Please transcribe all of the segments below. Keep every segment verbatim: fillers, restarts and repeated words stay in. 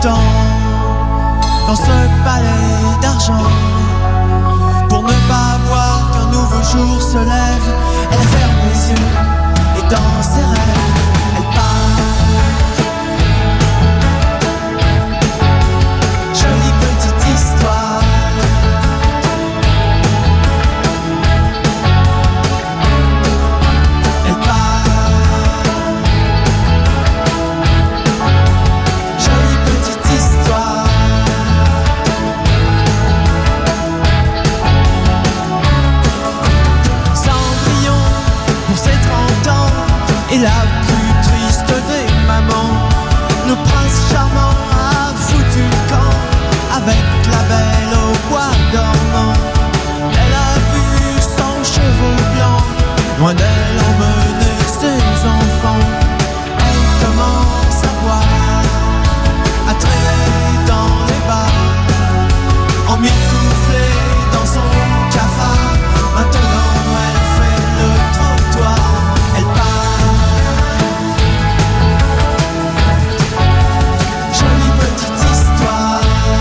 temps dans ce palais d'argent. Pour ne pas voir qu'un nouveau jour se lève, elle ferme les yeux et dans ses rêves, elle part. Jolie petite histoire. Elle part. Jolie petite histoire. Cendrillon pour ses trente ans et la plus triste des mamans. Le prince charmant a foutu le camp avec la belle au bois dormant. Elle a vu son cheveu blanc loin d'elle emmener ses enfants. Elle commence à boire, à traîner dans les bars, emmitouflée dans son cafard. Maintenant elle fait le trottoir, elle part. Jolie petite histoire.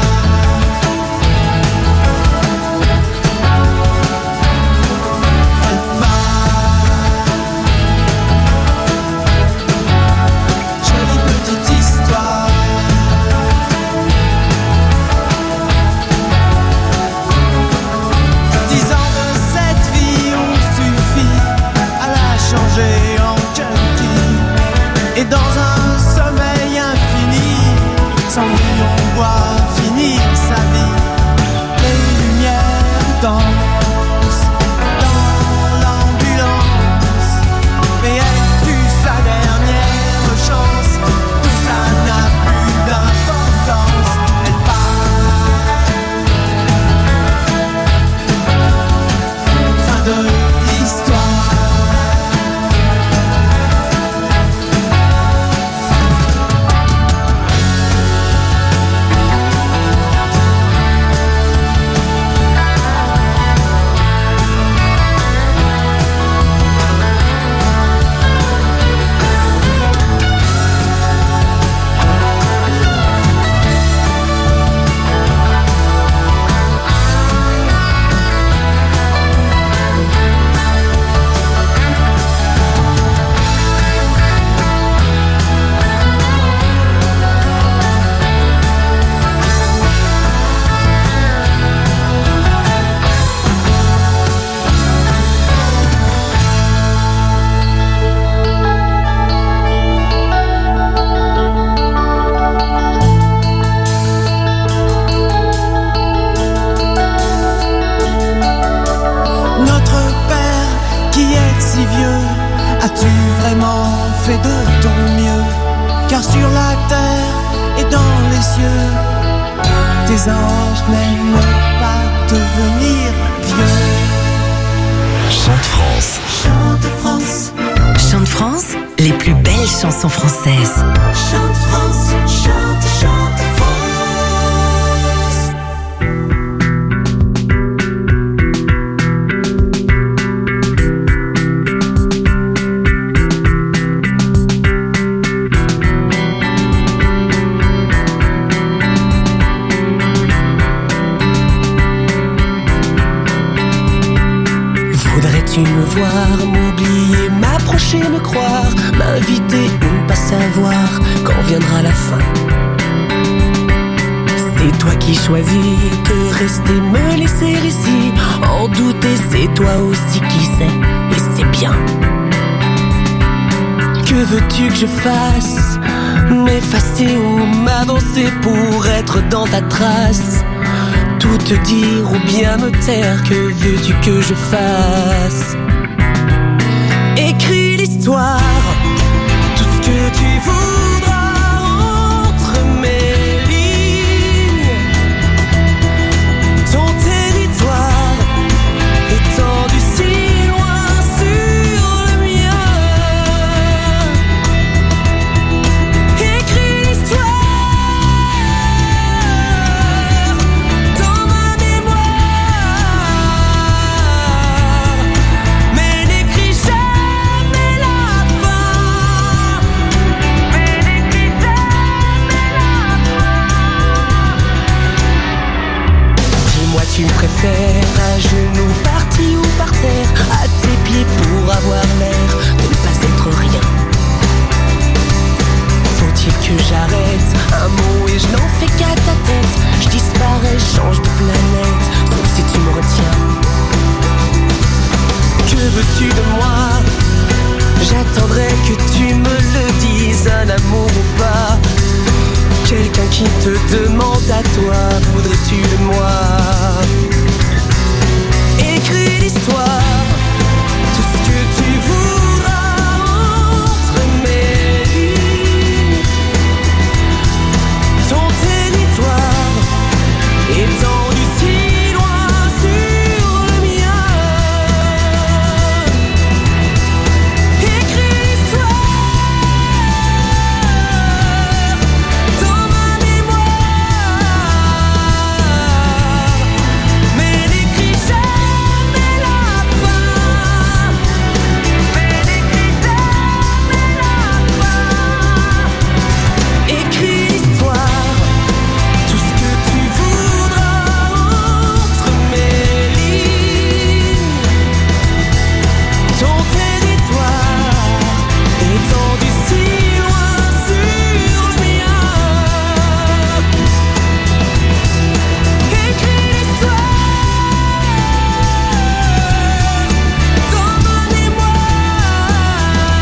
Elle part. Jolie petite histoire. Dix ans de cette vie ont suffi à la changer en junkie. Et dans un sommeil infini, Cendrillon voit finir sa vie. Les lumières dansent dans l'ambulance, mais elle tue sa dernière chance. Tout ça n'a plus d'importance. Elle part. Fin de l'histoire. Notre Père qui est si vieux, as-tu vraiment fait de ton mieux? Car sur la terre et dans les cieux, tes anges n'aiment pas devenir vieux. Chante France. Chante France, Chante France, les plus belles chansons françaises. chante France, chante, chante France. Voudrais-tu me voir, m'oublier, m'approcher, me croire, m'inviter ou ne pas savoir quand viendra la fin? C'est toi qui choisis de rester, me laisser ici, en douter, c'est toi aussi qui sais, et c'est bien. Que veux-tu que je fasse? M'effacer ou m'avancer pour être dans ta trace? Tout te dire ou bien me taire, que veux-tu que je fasse? Écris l'histoire, tout ce que tu voudras entre mes lignes. Ton territoire étendu si loin sur le mien. Écris l'histoire dans ma mémoire, mais n'écris jamais la fin. Mais terre, à genoux, par terre ou par terre, à tes pieds pour avoir l'air de ne pas être rien. Faut-il que j'arrête un mot et je n'en fais qu'à ta tête? Je disparais, change de planète, sauf si tu me retiens. Que veux-tu de moi? J'attendrai que tu me le dises, un amour ou pas. Quelqu'un qui te demande à toi, voudrais-tu de moi? Écris l'histoire, tout ce que tu voudras entre mes lignes. Ton territoire étendu si loin sur le mien. Écris l'histoire dans ma mémoire, mais n'écris jamais la fin, mais n'écris jamais la fin. Écris l'histoire, tout ce que tu voudras entre mes lignes. Ton territoire étendu si loin sur le mien. Écris l'histoire dans ma mémoire,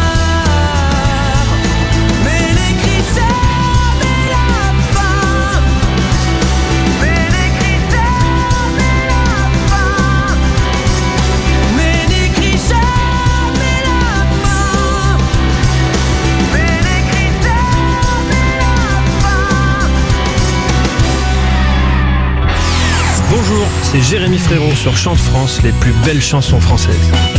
mais n'écris jamais la fin, mais n'écris jamais la fin, mais n'écris jamais la fin, mais n'écris jamais la fin. Bonjour, c'est Jérémy Frérot sur Chante France, les plus belles chansons françaises.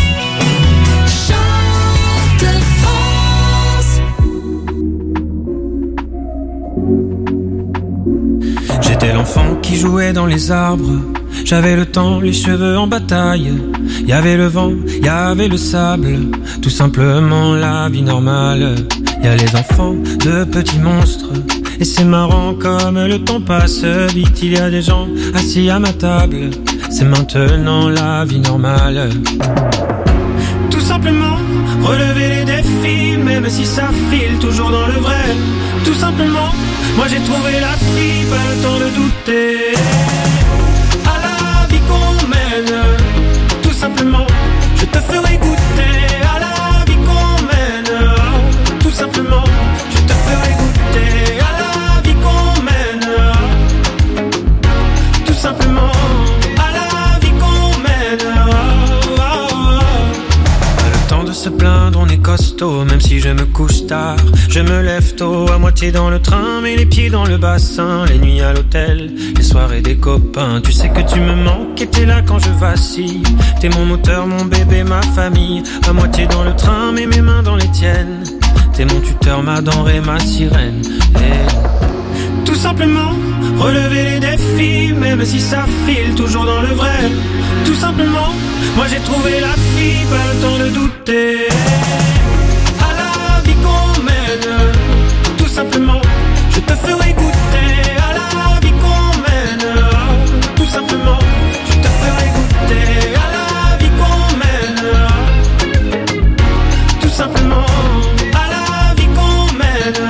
Chante France. J'étais l'enfant qui jouait dans les arbres. J'avais le temps, les cheveux en bataille. Il y avait le vent, il y avait le sable. Tout simplement la vie normale. Il y a les enfants de petits monstres. Et c'est marrant comme le temps passe vite. Il y a des gens assis à ma table. C'est maintenant la vie normale. Tout simplement, relever les défis, même si ça file toujours dans le vrai. Tout simplement, moi j'ai trouvé la fille, pas le temps de douter. À la vie qu'on mène, tout simplement, je te ferai goûter. À la vie qu'on mène, tout simplement, je te ferai goûter. À la vie qu'on mène, tout simplement, à la vie qu'on mène. Pas le temps de se plaindre, on est costaud, même si je me couche tard. Je me lève tôt, à moitié dans le train, mais les pieds dans le bassin. Les nuits à l'hôtel, les soirées des copains. Tu sais que tu me manques et t'es là quand je vacille. T'es mon moteur, mon bébé, ma famille. À moitié dans le train, mais mes mains dans les tiennes. T'es mon tuteur, ma denrée, ma sirène. Et tout simplement, relever les défis, même si ça file toujours dans le vrai. Tout simplement, moi j'ai trouvé la fille, pas le temps de douter. À la vie qu'on mène, tout simplement, je te ferai goûter. À la vie qu'on mène, tout simplement, je te ferai goûter. À la vie qu'on mène, tout simplement, à la vie qu'on mène.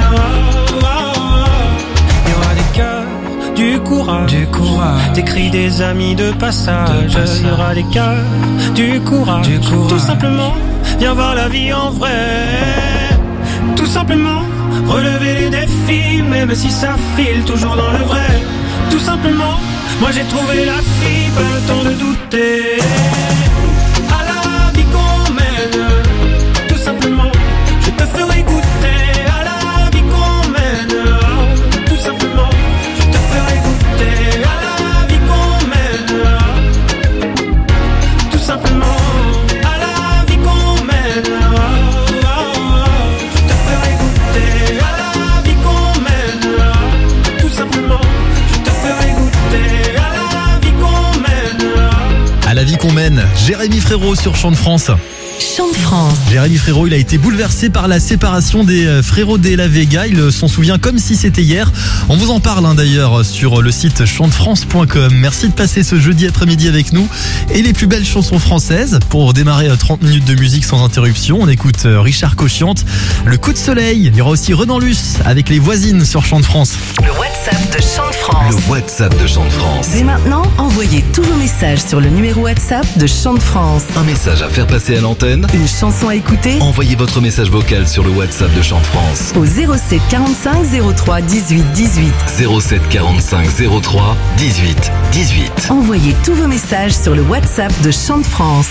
Il y aura des cœurs, du courage, du courage, des cris des amis de passage. De passage. Il y aura des cœurs, du courage, du courage, tout simplement, viens voir la vie en vrai. Tout simplement, relever les défis, même si ça file toujours dans le vrai. Tout simplement, moi j'ai trouvé la fille, pas le temps de douter. À la vie qu'on mène, tout simplement, je te ferai goûter. À la vie qu'on mène, tout simplement, je te ferai goûter. À la vie qu'on mène, tout simplement, à la vie qu'on mène. À la vie qu'on mène, Jérémy Frérot sur Chante France. Chant de France. Jérémy Frérot, il a été bouleversé par la séparation des frérots de la Vega. Il s'en souvient comme si c'était hier. On vous en parle hein, d'ailleurs sur le site chant de france point com. Merci de passer ce jeudi après-midi avec nous. Et les plus belles chansons françaises. Pour démarrer trente minutes de musique sans interruption, on écoute Richard Cochiante, Le coup de soleil. Il y aura aussi Renan Luce avec Les voisines sur Chant de France. Le WhatsApp de Chant de France. Le WhatsApp de Chant de France. Dès maintenant, envoyez tous vos messages sur le numéro WhatsApp de Chant de France. Un message à faire passer à l'antenne. Une chanson à écouter. Envoyez votre message vocal sur le WhatsApp de Chant de France. Au zéro sept quarante-cinq zéro trois dix-huit dix-huit. zéro sept quarante-cinq zéro trois dix-huit dix-huit. Envoyez tous vos messages sur le WhatsApp de Chant de France.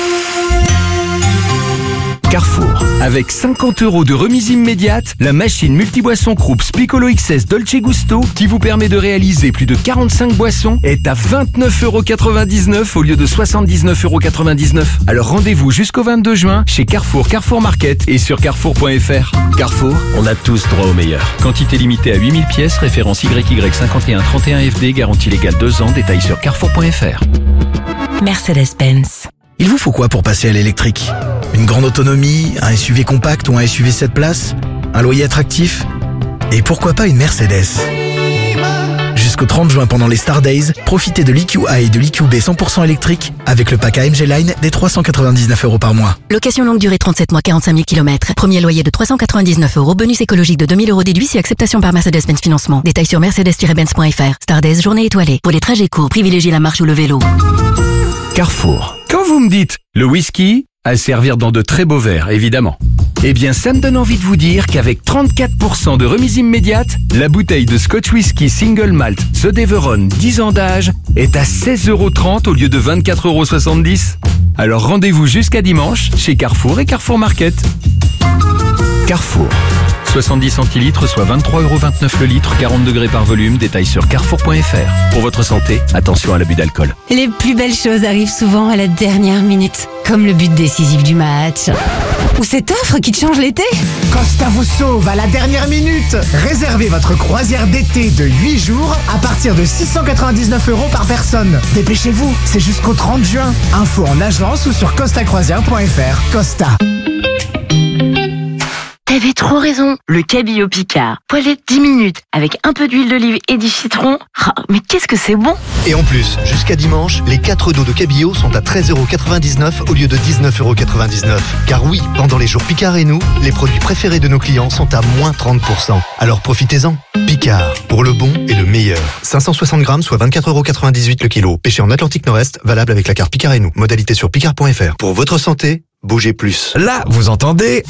Carrefour. Avec cinquante euros de remise immédiate, la machine multiboisson Krups Piccolo X S Dolce Gusto, qui vous permet de réaliser plus de quarante-cinq boissons, est à vingt-neuf euros quatre-vingt-dix-neuf au lieu de soixante-dix-neuf euros quatre-vingt-dix-neuf. Alors rendez-vous jusqu'au vingt-deux juin chez Carrefour, Carrefour Market et sur carrefour point f r. Carrefour, on a tous droit au meilleur. Quantité limitée à huit mille pièces, référence Y Y cinquante et un trente et un F D, garantie légale deux ans, détail sur carrefour point f r. Mercedes-Benz. Il vous faut quoi pour passer à l'électrique ? Une grande autonomie, un S U V compact ou un S U V sept places ? Un loyer attractif ? Et pourquoi pas une Mercedes ? Jusqu'au trente juin pendant les Star Days, profitez de l'E Q A et de l'E Q B cent pour cent électrique avec le pack A M G Line des trois cent quatre-vingt-dix-neuf euros par mois. Location longue durée trente-sept mois, quarante-cinq mille kilomètres. Premier loyer de trois cent quatre-vingt-dix-neuf euros. Bonus écologique de deux mille euros déduit si acceptation par Mercedes-Benz Financement. Détails sur mercedes tiret benz point f r. Star Days, journée étoilée. Pour les trajets courts, privilégiez la marche ou le vélo. Carrefour. Quand vous me dites le whisky, à servir dans de très beaux verres, évidemment. Eh bien, ça me donne envie de vous dire qu'avec trente-quatre pour cent de remise immédiate, la bouteille de Scotch Whisky Single Malt The Deveron dix ans d'âge est à seize euros trente au lieu de vingt-quatre euros soixante-dix. Alors rendez-vous jusqu'à dimanche chez Carrefour et Carrefour Market. Carrefour. soixante-dix centilitres, soit vingt-trois euros vingt-neuf le litre, quarante degrés par volume, détail sur carrefour point f r. Pour votre santé, attention à l'abus d'alcool. Les plus belles choses arrivent souvent à la dernière minute, comme le but décisif du match. Ou cette offre qui te change l'été. Costa vous sauve à la dernière minute. Réservez votre croisière d'été de huit jours à partir de six cent quatre-vingt-dix-neuf euros par personne. Dépêchez-vous, c'est jusqu'au trente juin. Info en agence ou sur costa croisière point f r. Costa. T'avais trop raison, le cabillaud Picard. Poêlé dix minutes, avec un peu d'huile d'olive et du citron. Oh, mais qu'est-ce que c'est bon! Et en plus, jusqu'à dimanche, les quatre dos de cabillaud sont à treize euros quatre-vingt-dix-neuf au lieu de dix-neuf euros quatre-vingt-dix-neuf. Car oui, pendant les jours Picard et nous, les produits préférés de nos clients sont à moins trente pour cent. Alors profitez-en. Picard, pour le bon et le meilleur. cinq cent soixante grammes, soit vingt-quatre euros quatre-vingt-dix-huit le kilo. Pêché en Atlantique Nord-Est, valable avec la carte Picard et nous. Modalité sur picard point f r. Pour votre santé, bougez plus. Là, vous entendez?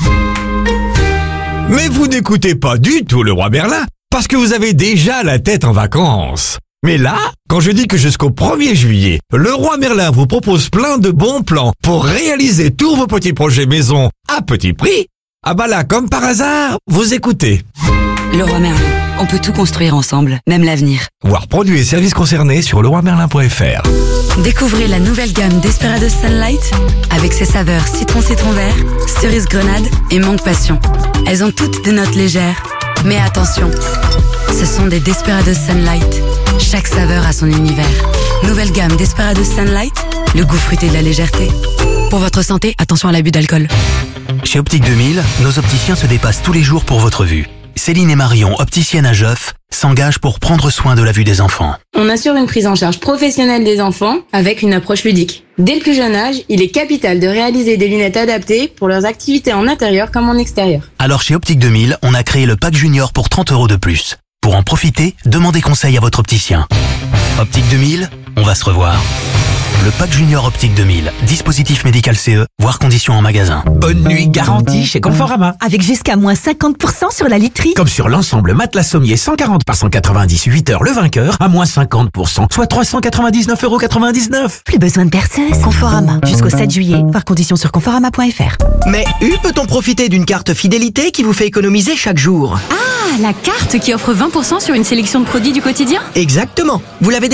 Mais vous n'écoutez pas du tout le Roi Merlin, parce que vous avez déjà la tête en vacances. Mais là, quand je dis que jusqu'au premier juillet, le Roi Merlin vous propose plein de bons plans pour réaliser tous vos petits projets maison à petit prix, ah bah là, comme par hasard, vous écoutez. Le Roi Merlin, on peut tout construire ensemble, même l'avenir. Voir produits et services concernés sur le roi merlin point f r. Découvrez la nouvelle gamme Desperados Sunlight avec ses saveurs citron-citron vert, cerise grenade et mangue passion. Elles ont toutes des notes légères. Mais attention, ce sont des Desperados Sunlight. Chaque saveur a son univers. Nouvelle gamme Desperados Sunlight, le goût fruité de la légèreté. Pour votre santé, attention à l'abus d'alcool. Chez Optique deux mille, nos opticiens se dépassent tous les jours pour votre vue. Céline et Marion, opticiennes à Joff, s'engagent pour prendre soin de la vue des enfants. On assure une prise en charge professionnelle des enfants avec une approche ludique. Dès le plus jeune âge, il est capital de réaliser des lunettes adaptées pour leurs activités en intérieur comme en extérieur. Alors chez Optique deux mille, on a créé le pack junior pour trente euros de plus. Pour en profiter, demandez conseil à votre opticien. Optique deux mille, on va se revoir. Le pack junior Optique deux mille, dispositif médical C E, voire conditions en magasin. Bonne nuit garantie chez Conforama. Avec jusqu'à moins cinquante pour cent sur la literie. Comme sur l'ensemble matelas sommier cent quarante par cent quatre-vingt-dix, huit heures le vainqueur, à moins cinquante pour cent, soit trois cent quatre-vingt-dix-neuf euros quatre-vingt-dix-neuf. Plus besoin de berceuse. Conforama, jusqu'au sept juillet, voir conditions sur conforama point f r. Mais U peut-on profiter d'une carte fidélité qui vous fait économiser chaque jour? Ah, la carte qui offre vingt pour cent sur une sélection de produits du quotidien? Exactement. Vous l'avez déjà?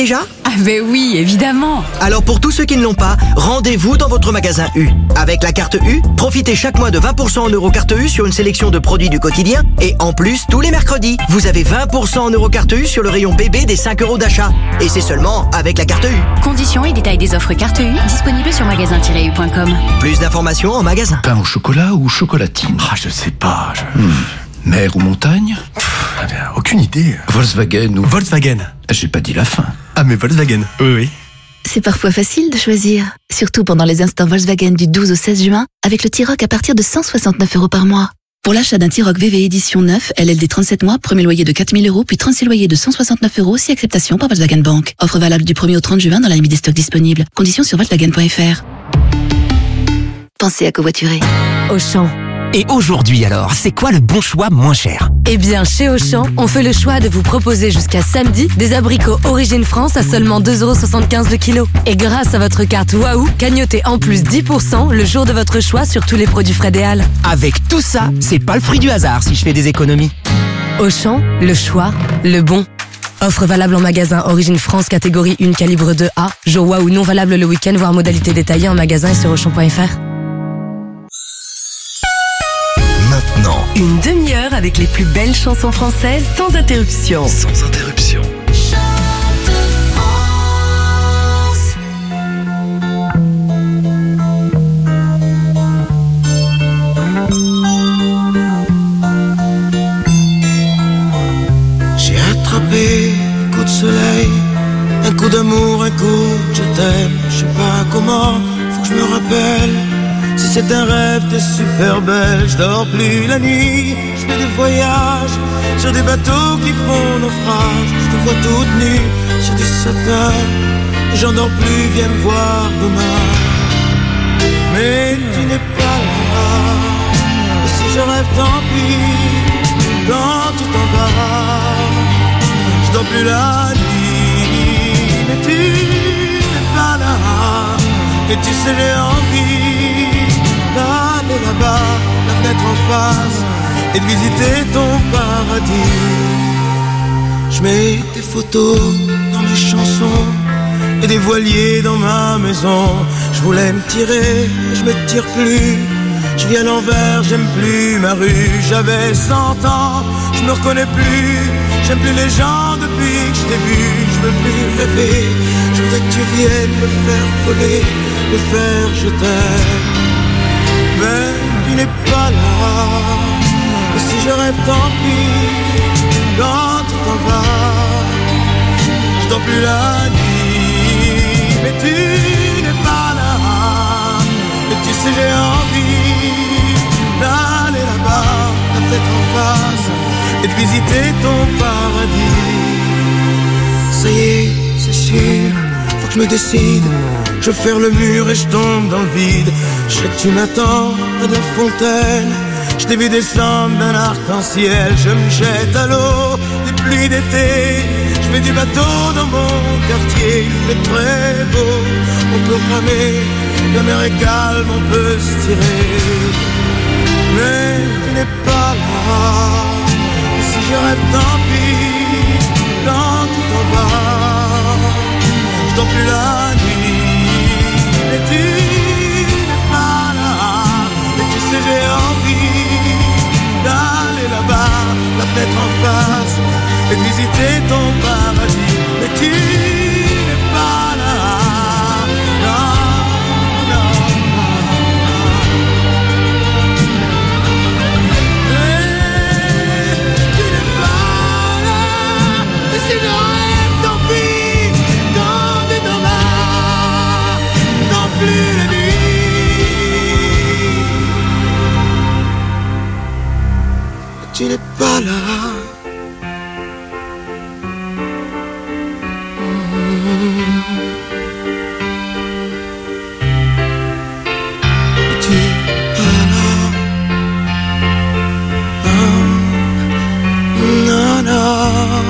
Ah ben oui, évidemment. Alors pour tous ceux qui ne l'ont pas, rendez-vous dans votre magasin U. Avec la carte U, profitez chaque mois de vingt pour cent en Eurocarte U sur une sélection de produits du quotidien. Et en plus, tous les mercredis, vous avez vingt pour cent en Eurocarte U sur le rayon bébé des cinq euros d'achat. Et c'est seulement avec la carte U. Conditions et détails des offres carte U disponibles sur magasin tiret u point com. Plus d'informations en magasin. Pain au chocolat ou chocolatine? Ah, je sais pas. Je... Hmm. Mer ou montagne? Pff, eh bien, aucune idée. Volkswagen ou... Volkswagen. J'ai pas dit la fin. Ah, mais Volkswagen. Oui, oui. C'est parfois facile de choisir, surtout pendant les instants Volkswagen du douze au seize juin, avec le T-Roc à partir de cent soixante-neuf euros par mois. Pour l'achat d'un T-Roc V V édition neuf, L L D trente-sept mois, premier loyer de quatre mille euros, puis trente-six loyers de cent soixante-neuf euros, si acceptation par Volkswagen Bank. Offre valable du premier au trente juin dans la limite des stocks disponibles. Conditions sur volkswagen point f r. Pensez à covoiturer. Auchan. Et aujourd'hui alors, c'est quoi le bon choix moins cher? Eh bien, chez Auchan, on fait le choix de vous proposer jusqu'à samedi des abricots Origine France à seulement deux euros soixante-quinze le kilo. Et grâce à votre carte Waouh, cagnotez en plus dix pour cent le jour de votre choix sur tous les produits Frédéal. Avec tout ça, c'est pas le fruit du hasard si je fais des économies. Auchan, le choix, le bon. Offre valable en magasin Origine France catégorie un calibre deux A. Jour Waouh non valable le week-end, voire modalité détaillée en magasin et sur auchan point f r. Maintenant, une demi-heure avec les plus belles chansons françaises sans interruption. Sans interruption. J'ai attrapé un coup de soleil, un coup d'amour, un coup de je t'aime. Je sais pas comment, faut que je me rappelle. Si c'est un rêve, t'es super belle. Je dors plus la nuit, je fais des voyages sur des bateaux qui font naufrage. Je te vois toute nue sur du satin. J'en dors plus, viens me voir demain. Mais tu n'es pas là. Et si je rêve, tant pis. Quand tu t'en vas, je dors plus la nuit. Mais tu n'es pas là. Et tu sais, j'ai envie d'aller là-bas, la fenêtre en face, et de visiter ton paradis. Je mets des photos dans mes chansons et des voiliers dans ma maison. Je voulais me tirer, mais je me tire plus. Je vis à l'envers, j'aime plus ma rue. J'avais cent ans, je me reconnais plus. J'aime plus les gens depuis que je t'ai vu. Je veux plus rêver, je voudrais que tu viennes me faire voler, me faire je t'aime. Mais tu n'es pas là. Et si je rêve, tant pis. Quand tu t'en vas, je dors plus la nuit. Mais tu n'es pas là. Et tu sais, j'ai envie d'aller là-bas, la tête en face, et de visiter ton paradis. Ça y est, c'est sûr, faut que je me décide. Je vais faire le mur et je tombe dans le vide. Je serai tu m'attends près de la fontaine. Je t'ai vu descendre d'un arc-en-ciel. Je me jette à l'eau des pluies d'été. Je mets du bateau dans mon quartier. Il fait très beau, on peut ramer. La mer est calme, on peut se tirer. Mais tu n'es pas là. Et si je rêve, tant pis. Quand tu t'en vas, je dors plus la nuit. Mais tu n'es pas là. Et tu sais, j'ai envie d'aller là-bas, la fenêtre en face, et de visiter ton paradis. Mais tu n'es pas là. Non, non. Mais tu n'es pas là. Et si je rêve, tant pis. Quand tu t'en vas, non plus la nuit. Tu n'es pas là. Tu n'es pas là. Non, non,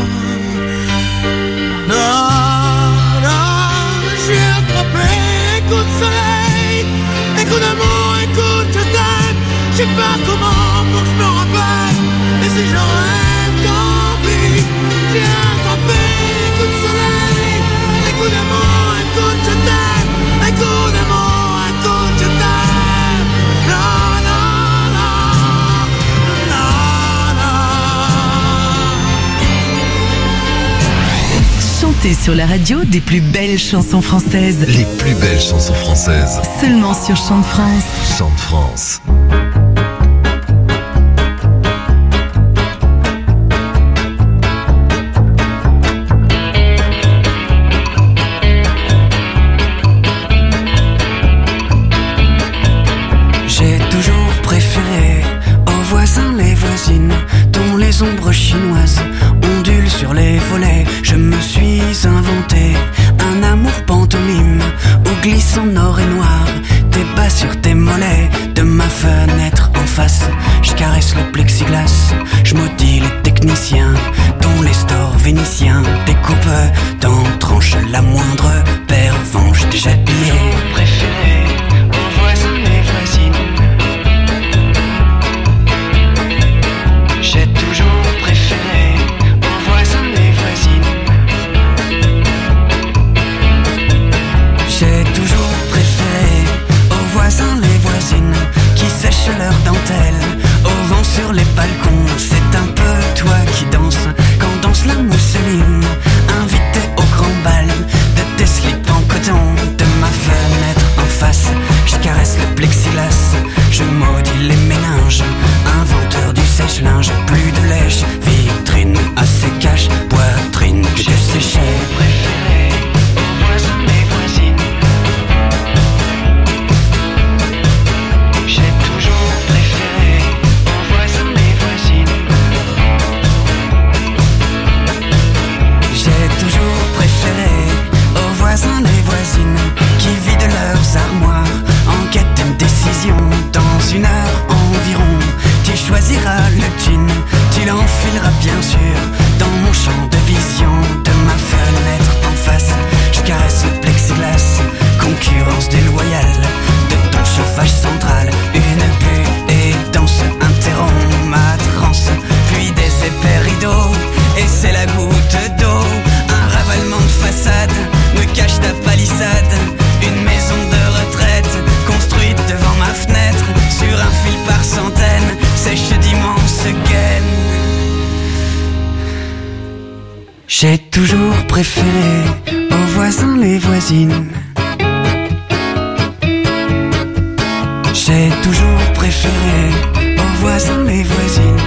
non, non. J'ai attrapé un coup de soleil, un coup d'amour, un coup de je t'aime. Je sais pas comment, faut que je me rappelle. Et si je rêve, tant pis. J'ai attrapé un coup de soleil, un coup Montez sur la radio des plus belles chansons françaises. Les plus belles chansons françaises. Seulement sur Chant de France. Chant de France. J'ai toujours préféré aux voisins les voisines dont les ombres chinoises ondulent sur les volets. Je me suis inventé un amour pantomime où glissant nord et noir tes bas sur tes mollets. De ma fenêtre en face, je caresse le plexiglas. Je maudis les techniciens dont les stores vénitiens découpent dans tranches la moindre pervenche déjà pillée. Préféré aux voisins les voisines. J'ai toujours préféré aux voisins les voisines. J'ai toujours préféré aux voisins les voisines qui sèchent leurs dentelles au vent sur les balcons. C'est un peu toi qui danse quand danse la mousseline. Invité au grand bal de tes slips en coton. De ma fenêtre en face, je caresse le plexiglas. Je maudis les méninges, inventeur du sèche-linge. Plus de lèche, vitrine assez cache, poitrine que je séchais. Préféré aux voisins les voisines. J'ai toujours préféré aux voisins les voisines. J'ai toujours préféré aux voisins les voisines qui vident leurs armoires en quête d'une décision. Dans une heure environ, tu choisiras le jean, tu l'enfileras bien sûr dans mon champ de vision. De ma fenêtre en face, je caresse le plexiglas. Concurrence déloyale de ton chauffage central. Une bulle et danse interrompt ma transe. Puis des épais rideaux et c'est la goutte d'eau. Un ravalement de façade me cache ta palissade. Une maison de retraite construite devant ma fenêtre. Sur un fil par centaines sèche d'immenses gaines. J'ai toujours préféré aux voisins les voisines. J'ai toujours préféré aux voisins les voisines.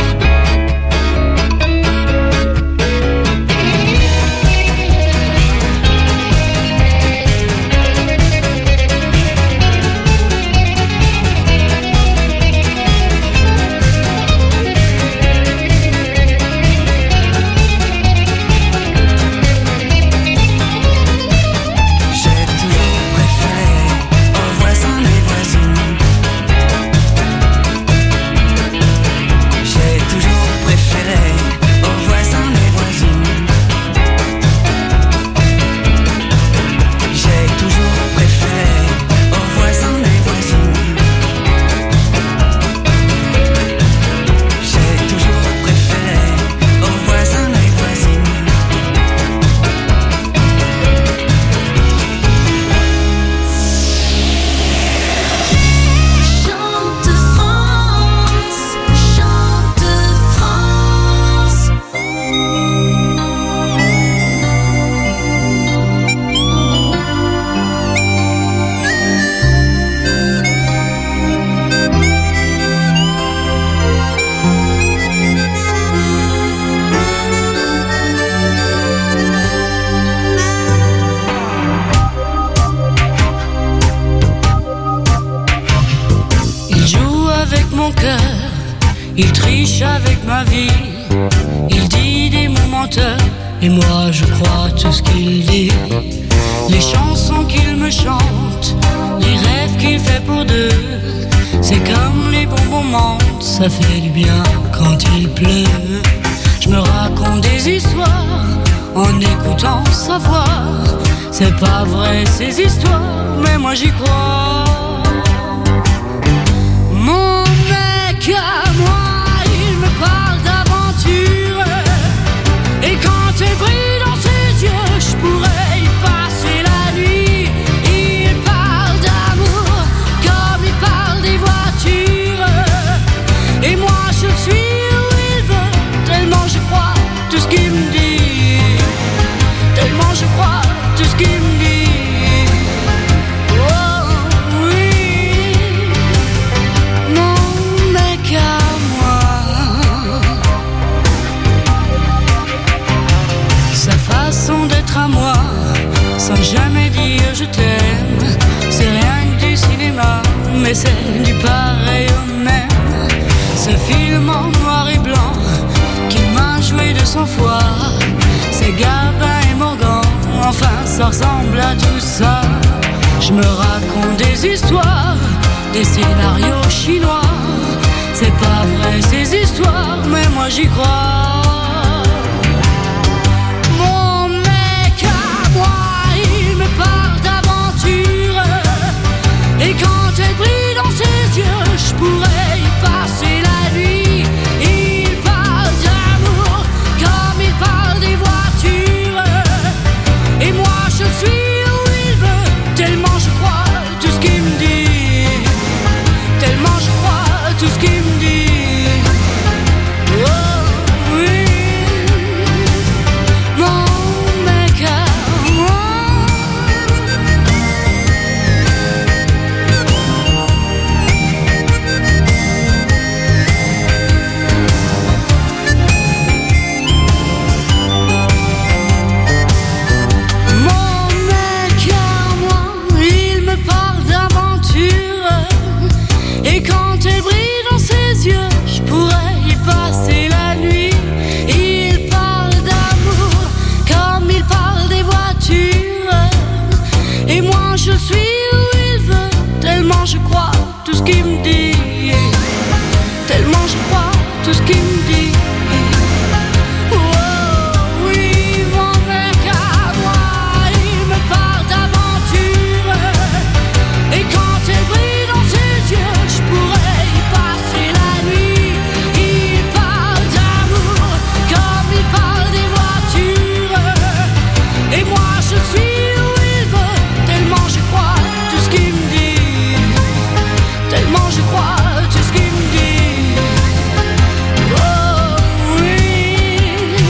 Il triche avec ma vie, il dit des mots menteurs, et moi je crois tout ce qu'il dit. Les chansons qu'il me chante, les rêves qu'il fait pour deux, c'est comme les bonbons mentent, ça fait du bien quand il pleut. Je me raconte des histoires en écoutant sa voix. C'est pas vrai ces histoires, mais moi j'y crois. Mon mec à moi, il me parle d'aventure, et quand elle brille dans ses yeux, je pourrais y passer la nuit. Il parle d'amour comme il parle des voitures, et moi je suis où il veut, tellement je crois tout ce qu'il me dit. sans jamais dire je t'aime. C'est rien que du cinéma, mais c'est du pareil au même. Ce film en noir et blanc qu'il m'a joué de sang foi, c'est Gabin et Morgan, enfin ça ressemble à tout ça. Je me raconte des histoires, des scénarios chinois. C'est pas vrai ces histoires, mais moi j'y crois. Mon mec à moi, il me parle d'aventure, et quand elle brille dans ses yeux, je pourrais y passer la nuit. Il parle d'amour comme il parle des voitures, et moi je suis où il veut, tellement je crois tout ce qu'il me dit, tellement je crois tout ce qu'il me dit. Oh oui, mon mec à moi. Mon mec à moi, il me parle d'aventure, et quand elle brille dans ses yeux, je pourrais y passer la nuit. Il parle d'amour comme il parle des voitures, et moi je suis où il veut, tellement je crois tout ce qu'il me dit, tellement je crois tout ce qu'il me dit. Oh oui, mon mec à moi, il me parle d'aventure, et quand elle brille dans ses yeux, je pourrais y passer la nuit. Il parle d'amour comme il parle des voitures, et moi je suis où il veut, tellement je crois tout ce qu'il me dit, tellement je crois tout ce qu'il me dit. Oh oui.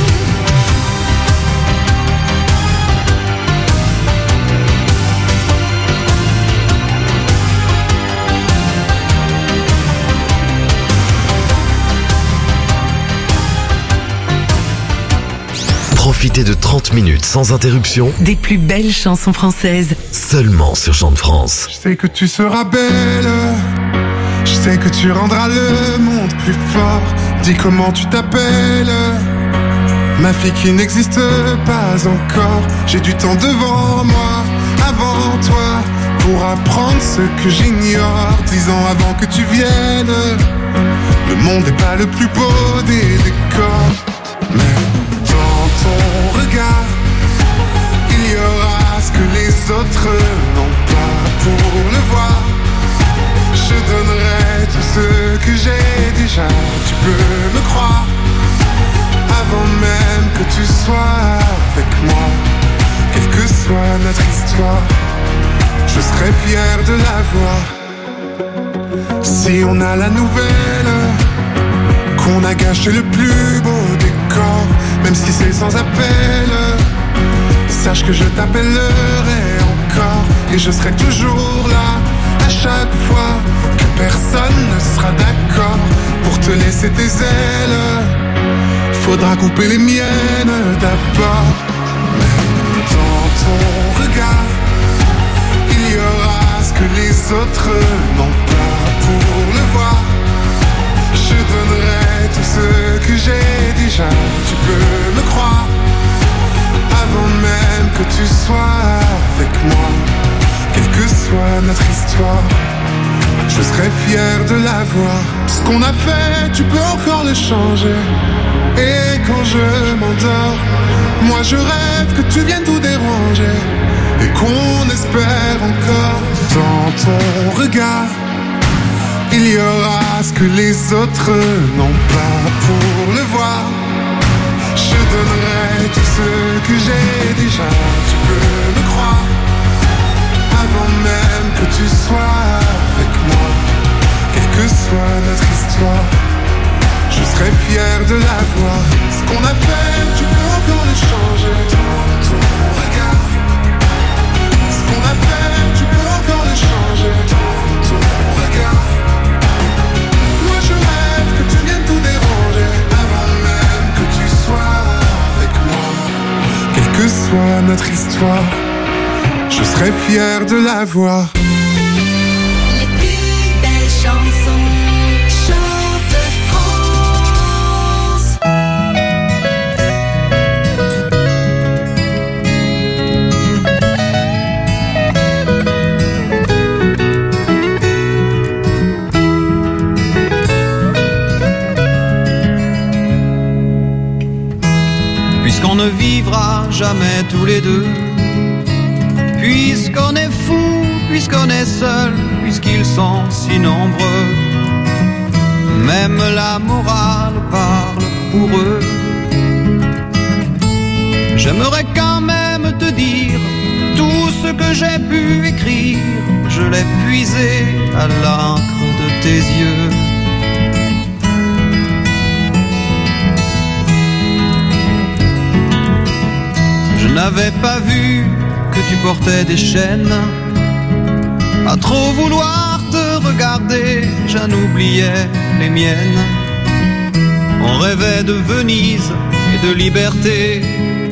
Profitez de trente minutes sans interruption, Des plus belles chansons françaises. seulement sur Chant de France. Je sais que tu seras belle, je sais que tu rendras le monde plus fort. Dis comment tu t'appelles, ma fille qui n'existe pas encore. J'ai du temps devant moi, avant toi, pour apprendre ce que j'ignore. Dix ans avant que tu viennes, le monde n'est pas le plus beau des décors, mais dans ton regard, il y aura ce que les autres n'ont pas. Pour le voir, je donnerai tout ce que j'ai déjà. Tu peux me croire, avant même que tu sois avec moi. Quelle que soit notre histoire, je serai fier de la voir. Si on a la nouvelle qu'on a gâché le plus beau décor, même si c'est sans appel, sache que je t'appellerai encore, et je serai toujours là à chaque fois que personne ne sera d'accord pour te laisser tes ailes. Faudra couper les miennes d'abord. Mais dans ton regard, il y aura ce que les autres n'ont pas. Pour le voir, je donnerai tout ce que j'ai déjà. Tu peux me croire, avant même que tu sois avec moi. Quelle que soit notre histoire, je serai fier de la voir. Ce qu'on a fait, tu peux encore le changer. Et quand je m'endors, moi je rêve que tu viennes tout déranger, et qu'on espère encore. Dans ton regard, il y aura ce que les autres n'ont pas. Pour le voir, je donnerai tout ce que j'ai déjà. Tu peux me croire, avant même que tu sois avec moi. Quelle que soit notre histoire, je serai fier de la voir. Ce qu'on a fait, tu peux encore le changer. Dans ton regard, ce qu'on a fait, tu peux encore le changer. Dans ton regard, moi je rêve que tu viennes tout déranger, avant même que tu sois avec moi. Quelle que soit notre histoire, je serais fier de l'avoir. Les plus belles chansons, chante France. Puisqu'on ne vivra jamais tous les deux, puisqu'on est fou, puisqu'on est seul, puisqu'ils sont si nombreux, même la morale parle pour eux. J'aimerais quand même te dire tout ce que j'ai pu écrire, je l'ai puisé à l'encre de tes yeux. Je n'avais pas vu que tu portais des chaînes. À trop vouloir te regarder, j'en oubliais les miennes. On rêvait de Venise et de liberté.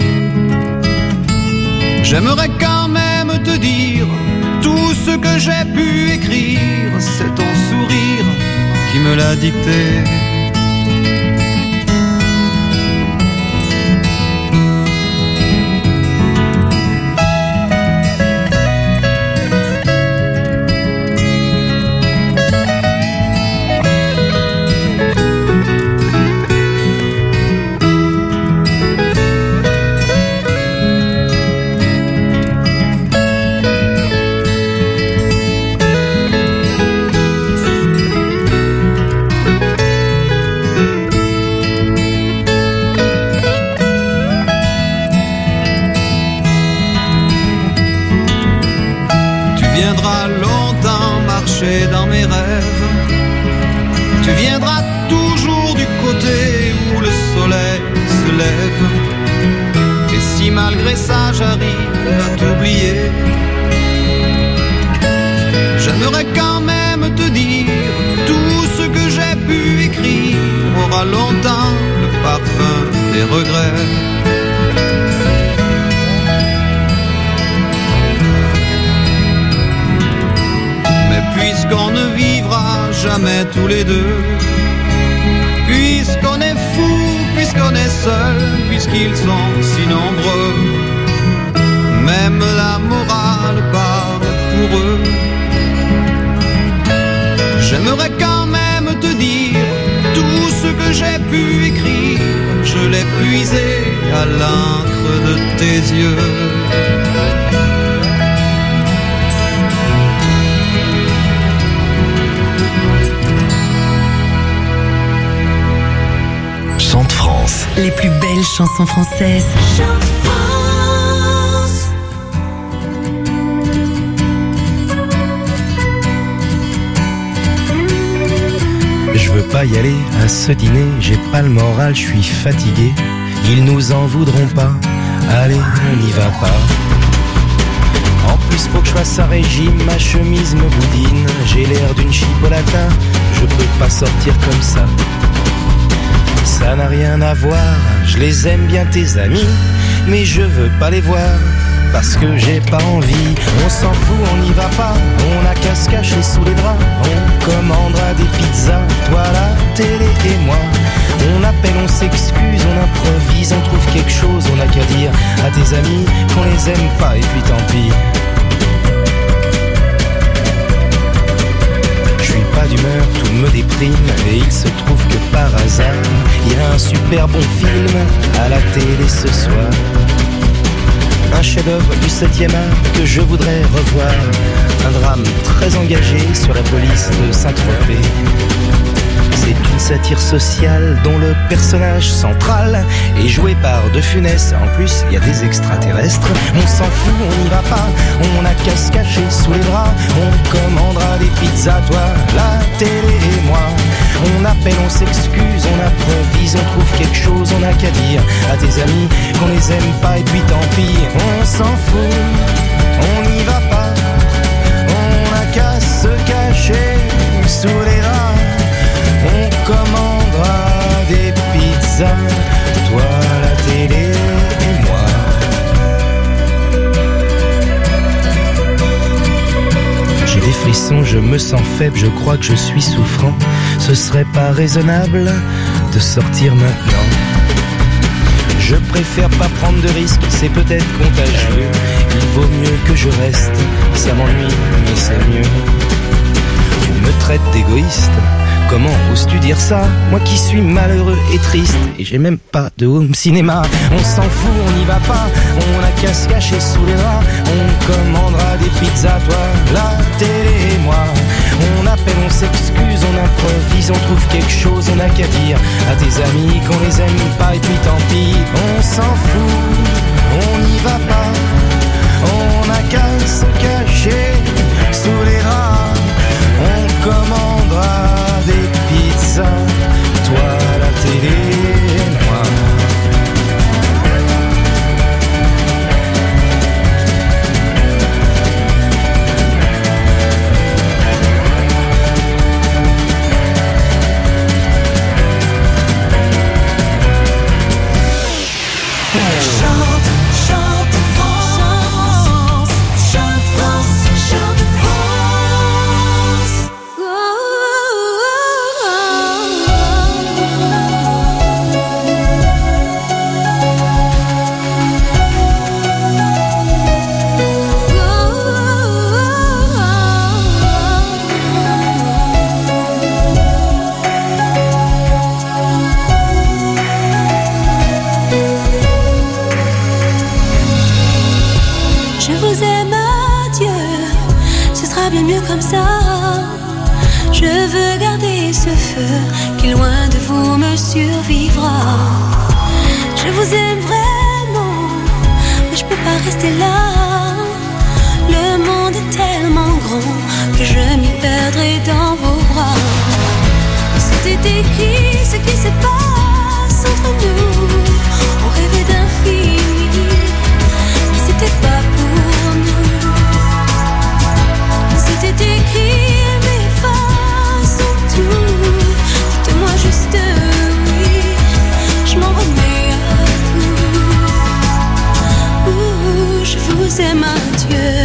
J'aimerais quand même te dire tout ce que j'ai pu écrire, c'est ton sourire qui me l'a dicté. Dans mes rêves, tu viendras toujours du côté où le soleil se lève. Et si malgré ça j'arrive à t'oublier, j'aimerais quand même te dire tout ce que j'ai pu écrire aura longtemps le parfum des regrets. Puisqu'on ne vivra jamais tous les deux, puisqu'on est fou, puisqu'on est seul, puisqu'ils sont si nombreux, même la morale parle pour eux. J'aimerais quand même te dire tout ce que j'ai pu écrire, je l'ai puisé à l'encre de tes yeux. Chante France. Les plus belles chansons françaises. Chante France. Je veux pas y aller à ce dîner, j'ai pas le moral, je suis fatigué. Ils nous en voudront pas, allez, on n'y va pas. En plus faut que je fasse un régime, ma chemise me boudine. J'ai l'air d'une chipolata, je peux pas sortir comme ça. Ça n'a rien à voir, je les aime bien tes amis, mais je veux pas les voir, parce que j'ai pas envie. On s'en fout, on n'y va pas, on a qu'à se cacher sous les draps. On commandera des pizzas, toi la télé et moi. On appelle, on s'excuse, on improvise, on trouve quelque chose. On a qu'à dire à tes amis qu'on les aime pas et puis tant pis. Pas d'humeur, tout me déprime, et il se trouve que par hasard, il y a un super bon film à la télé ce soir. Un chef-d'œuvre du septième art que je voudrais revoir. Un drame très engagé sur la police de Saint-Tropez. C'est une satire sociale dont le personnage central est joué par De Funès. En plus, il y a des extraterrestres. On s'en fout, on n'y va pas. On a qu'à se cacher sous les draps. On commandera des pizzas, toi, la télé et moi. On appelle, on s'excuse, on improvise, on trouve quelque chose. On a qu'à dire à tes amis qu'on les aime pas et puis tant pis. On s'en fout, on n'y va pas. On a qu'à se cacher sous les draps. On commandera des pizzas, toi la télé et moi. me sens faible, je crois que je suis souffrant. Ce serait pas raisonnable de sortir maintenant. Je préfère pas prendre de risques, c'est peut-être contagieux. Il vaut mieux que je reste, ça m'ennuie, mais c'est mieux. Tu me traites d'égoïste, comment oses-tu dire ça? Moi qui suis malheureux et triste, et j'ai même pas de home cinéma. On s'en fout, on n'y va pas, on a qu'à se cacher sous les draps. On commandera des pizzas, toi, la télé et moi. On appelle, on s'excuse, on improvise, on trouve quelque chose, on a qu'à dire à tes amis qu'on les aime pas et puis tant pis. On s'en fout, on n'y va pas, on a qu'à se cacher sous les draps. On commandera des pizzas, toi la télé et moi. Comme ça, je veux garder ce feu qui loin de vous me survivra. Je vous aime vraiment, mais je peux pas rester là. Le monde est tellement grand que je m'y perdrai dans vos bras. C'était écrit ce qui se passe entre nous. On rêvait d'infini, mais c'était pas pour nous. C'était écrit, mais façon tout. Dites-moi juste oui, je m'en remets à vous. Ouh, je vous aime à Dieu.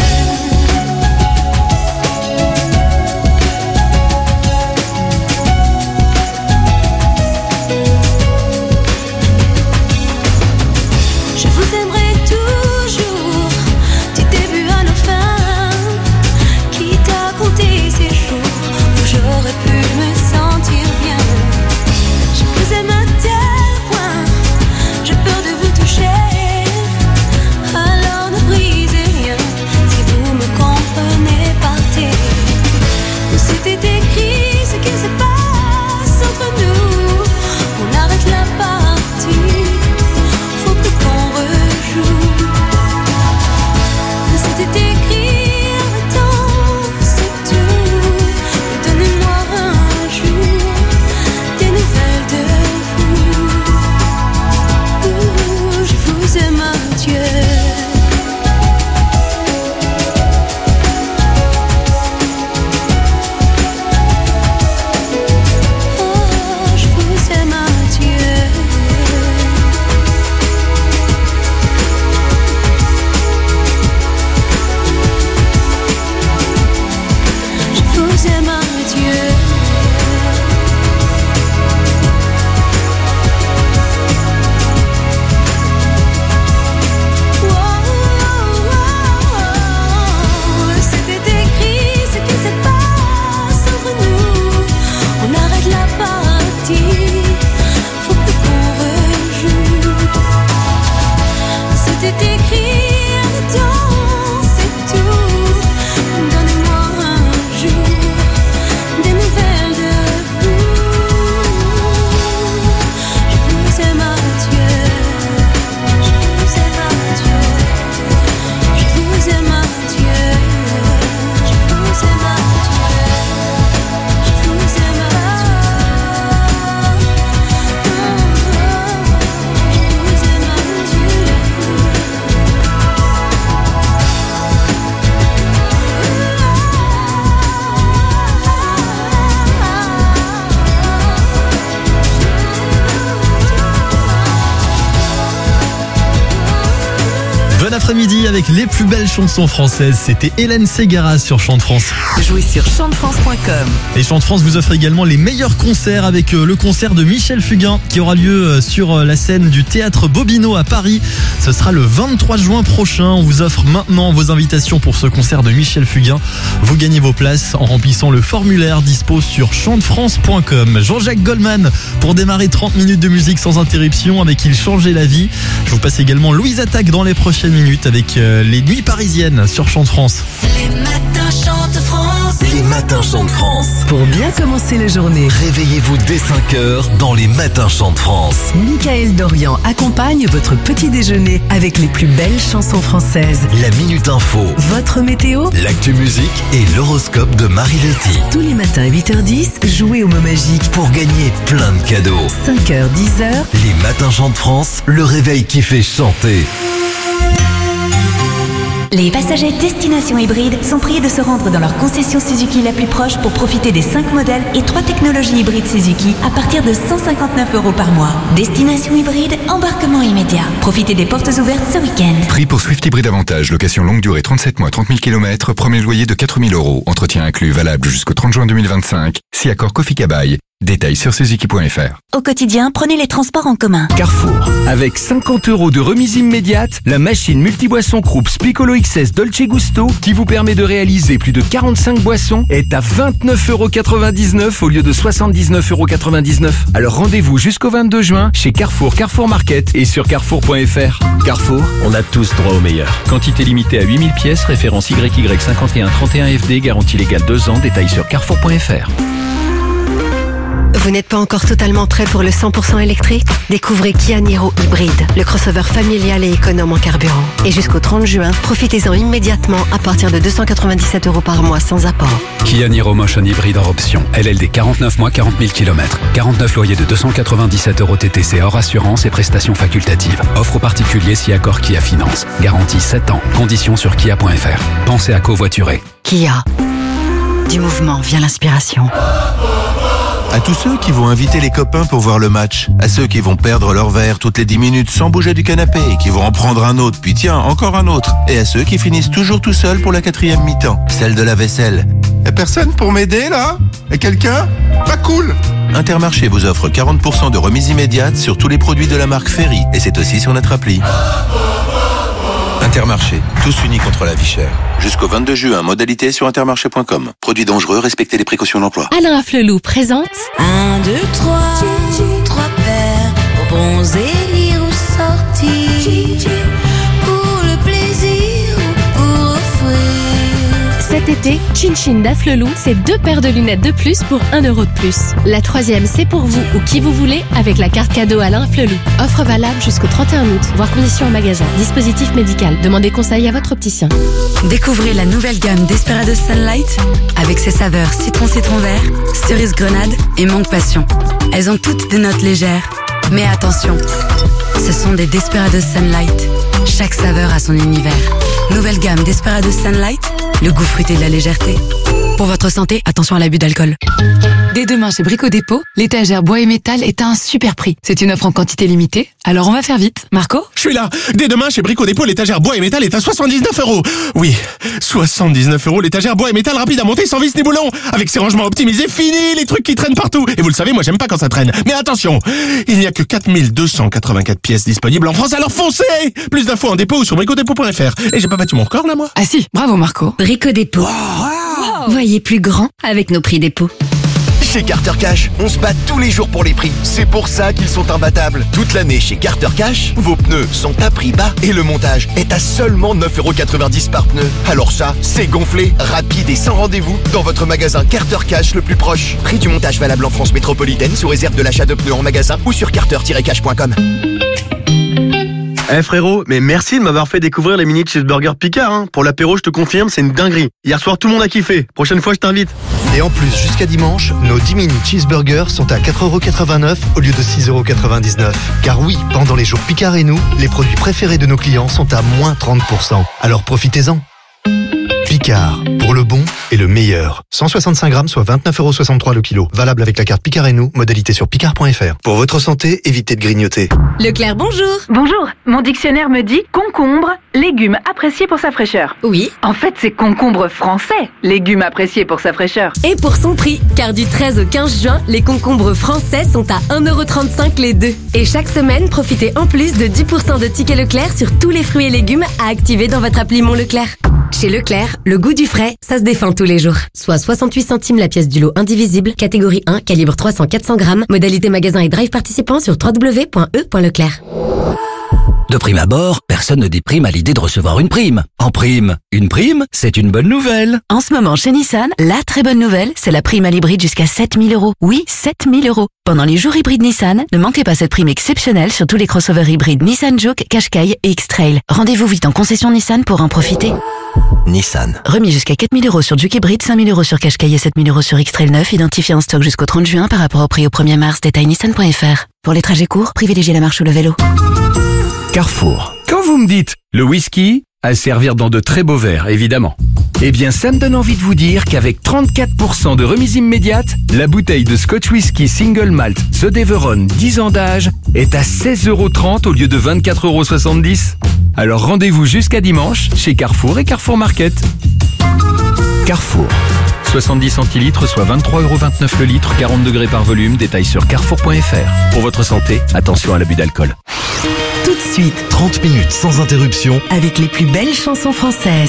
après-midi avec les plus belles chansons françaises. C'était Hélène Ségara sur Chant de France. Jouez sur chant de france point com. Et Chant de France vous offre également les meilleurs concerts avec le concert de Michel Fugain qui aura lieu sur la scène du Théâtre Bobino à Paris. Ce sera le vingt-trois juin prochain. On vous offre maintenant vos invitations pour ce concert de Michel Fugain. Vous gagnez vos places en remplissant le formulaire dispo sur chant de france point com. Jean-Jacques Goldman pour démarrer trente minutes de musique sans interruption avec Il changeait la vie. Je vous passe également Louise Attaque dans les prochaines minutes avec les Nuits parisiennes sur Chant de France. Les matins chantent France. Les matins chantent France. Pour bien commencer la journée. Réveillez-vous dès cinq heures dans les matins chantent France. Michael Dorian accompagne votre petit déjeuner avec les plus belles chansons françaises. La Minute Info. Votre météo. L'actu musique et l'horoscope de Marie Letty. Tous les matins à huit heures dix, jouez au mot magique. Pour gagner plein de cadeaux. cinq heures, dix heures. Les matins chantent France, le réveil qui fait chanter. Les passagers Destination Hybride sont priés de se rendre dans leur concession Suzuki la plus proche pour profiter des cinq modèles et trois technologies hybrides Suzuki à partir de cent cinquante-neuf euros par mois. Destination Hybride, embarquement immédiat. Profitez des portes ouvertes ce week-end. Prix pour Swift Hybride Avantage, location longue durée trente-sept mois, trente mille kilomètres, premier loyer de quatre mille euros. Entretien inclus, valable jusqu'au trente juin deux mille vingt-cinq. Si accord Kofi Kabaï. Détails sur suzuki point f r. Au quotidien, prenez les transports en commun. Carrefour. Avec cinquante euros de remise immédiate, la machine multiboisson Krups Piccolo X S Dolce Gusto, qui vous permet de réaliser plus de quarante-cinq boissons, est à vingt-neuf euros quatre-vingt-dix-neuf au lieu de soixante-dix-neuf euros quatre-vingt-dix-neuf. Alors rendez-vous jusqu'au vingt-deux juin chez Carrefour, Carrefour Market et sur carrefour point f r. Carrefour, on a tous droit au meilleur. Quantité limitée à huit mille pièces, référence Y Y cinquante et un trente et un F D, garantie légale deux ans, détails sur carrefour point f r. Vous n'êtes pas encore totalement prêt pour le cent pour cent électrique? Découvrez Kia Niro Hybride, le crossover familial et économe en carburant. Et jusqu'au trente juin, profitez-en immédiatement à partir de deux cent quatre-vingt-dix-sept euros par mois sans apport. Kia Niro Motion Hybride hors option. L L D quarante-neuf mois, quarante mille kilomètres. quarante-neuf loyers de deux cent quatre-vingt-dix-sept euros T T C hors assurance et prestations facultatives. Offre aux particuliers si accord Kia Finance. Garantie sept ans. Conditions sur kia point f r. Pensez à covoiturer. Kia. Du mouvement vient l'inspiration. À tous ceux qui vont inviter les copains pour voir le match, à ceux qui vont perdre leur verre toutes les dix minutes sans bouger du canapé et qui vont en prendre un autre, puis tiens, encore un autre, et à ceux qui finissent toujours tout seuls pour la quatrième mi-temps, celle de la vaisselle. Y'a personne pour m'aider là? Y'a quelqu'un? Pas cool! Intermarché vous offre quarante pour cent de remise immédiate sur tous les produits de la marque Ferry, et c'est aussi sur notre appli. Intermarché, tous unis contre la vie chère. Jusqu'au vingt-deux juin, modalité sur intermarché point com. Produits dangereux, respectez les précautions d'emploi. Alain Afflelou présente Un, deux, trois, trois paires pour bronzer, lire ou sortir, pour le plaisir ou pour offrir. cet été, Chin Chin d'Afflelou, c'est deux paires de lunettes de plus pour un euro de plus. La troisième, c'est pour vous ou qui vous voulez avec la carte cadeau Alain Afflelou. Offre valable jusqu'au trente et un août, voire conditions en magasin. Dispositif médical. Demandez conseil à votre opticien. Découvrez la nouvelle gamme Desperados Sunlight avec ses saveurs citron citron vert, cerise grenade et mangue passion. Elles ont toutes des notes légères. Mais attention, ce sont des Desperados Sunlight. Chaque saveur a son univers. Nouvelle gamme Desperados Sunlight, le goût fruité de la légèreté. Pour votre santé, attention à l'abus d'alcool. Dès demain chez Brico Dépôt, l'étagère bois et métal est à un super prix. C'est une offre en quantité limitée, alors on va faire vite. Marco ? Je suis là. Dès demain chez Brico Dépôt, l'étagère bois et métal est à soixante-dix-neuf euros. Oui, soixante-dix-neuf euros, l'étagère bois et métal rapide à monter sans vis ni boulon. Avec ses rangements optimisés, fini les trucs qui traînent partout. Et vous le savez, moi j'aime pas quand ça traîne. Mais attention, il n'y a que quatre mille deux cent quatre-vingt-quatre pièces disponibles en France, alors foncez! Plus d'infos en dépôt ou sur brico dépôt point f r. Et j'ai pas battu mon record là, moi? Ah si, bravo Marco. Brico Dépôt. Wow, wow. Voyez plus grand avec nos prix dépôt. Chez Carter Cash, on se bat tous les jours pour les prix. C'est pour ça qu'ils sont imbattables. Toute l'année chez Carter Cash, vos pneus sont à prix bas et le montage est à seulement neuf euros quatre-vingt-dix par pneu. Alors ça, c'est gonflé, rapide et sans rendez-vous dans votre magasin Carter Cash le plus proche. Prix du montage valable en France métropolitaine sous réserve de l'achat de pneus en magasin ou sur carter tiret cash point com. Eh hey frérot, mais merci de m'avoir fait découvrir les mini cheeseburgers Picard, hein. Pour l'apéro, je te confirme, c'est une dinguerie. Hier soir, tout le monde a kiffé. Prochaine fois, je t'invite. Et en plus, jusqu'à dimanche, nos dix mini cheeseburgers sont à quatre euros quatre-vingt-neuf au lieu de six euros quatre-vingt-dix-neuf. Car oui, pendant les jours Picard et nous, les produits préférés de nos clients sont à moins trente pour cent. Alors profitez-en. Picard. Picard, pour le bon et le meilleur. cent soixante-cinq grammes, soit vingt-neuf euros soixante-trois le kilo. Valable avec la carte Picard et nous, modalité sur picard point f r. Pour votre santé, évitez de grignoter. Leclerc, bonjour. Bonjour, mon dictionnaire me dit concombre, légume apprécié pour sa fraîcheur. Oui. En fait, c'est concombre français, légume apprécié pour sa fraîcheur. Et pour son prix, car du treize au quinze juin, les concombres français sont à un euro trente-cinq les deux. Et chaque semaine, profitez en plus de dix pour cent de tickets Leclerc sur tous les fruits et légumes à activer dans votre appli Mon Leclerc. Chez Leclerc, le goût du frais, ça se défend tous les jours. Soit soixante-huit centimes la pièce du lot indivisible, catégorie un, calibre trois cents à quatre cents grammes, modalité magasin et drive participant sur w w w point e point leclerc. De prime abord, personne ne déprime à l'idée de recevoir une prime. En prime, une prime, c'est une bonne nouvelle. En ce moment, chez Nissan, la très bonne nouvelle, c'est la prime à l'hybride jusqu'à sept mille euros. Oui, sept mille euros. Pendant les jours hybrides Nissan, ne manquez pas cette prime exceptionnelle sur tous les crossovers hybrides Nissan Juke, Qashqai et X-Trail. Rendez-vous vite en concession Nissan pour en profiter. Nissan. Remis jusqu'à quatre mille euros sur Juke hybride, cinq mille euros sur Qashqai et sept mille euros sur X-Trail neuf, identifié en stock jusqu'au trente juin par rapport au prix au premier mars. Détail nissan point f r. Pour les trajets courts, privilégiez la marche ou le vélo. Carrefour. Quand vous me dites le whisky, à servir dans de très beaux verres, évidemment. Eh bien, ça me donne envie de vous dire qu'avec trente-quatre pour cent de remise immédiate, la bouteille de Scotch Whisky Single Malt The Deveron dix ans d'âge est à seize euros trente au lieu de vingt-quatre euros soixante-dix. Alors rendez-vous jusqu'à dimanche chez Carrefour et Carrefour Market. Carrefour. soixante-dix centilitres, soit vingt-trois euros vingt-neuf le litre, quarante degrés par volume, détail sur carrefour point f r. Pour votre santé, attention à l'abus d'alcool. Tout de suite, trente minutes sans interruption avec les plus belles chansons françaises.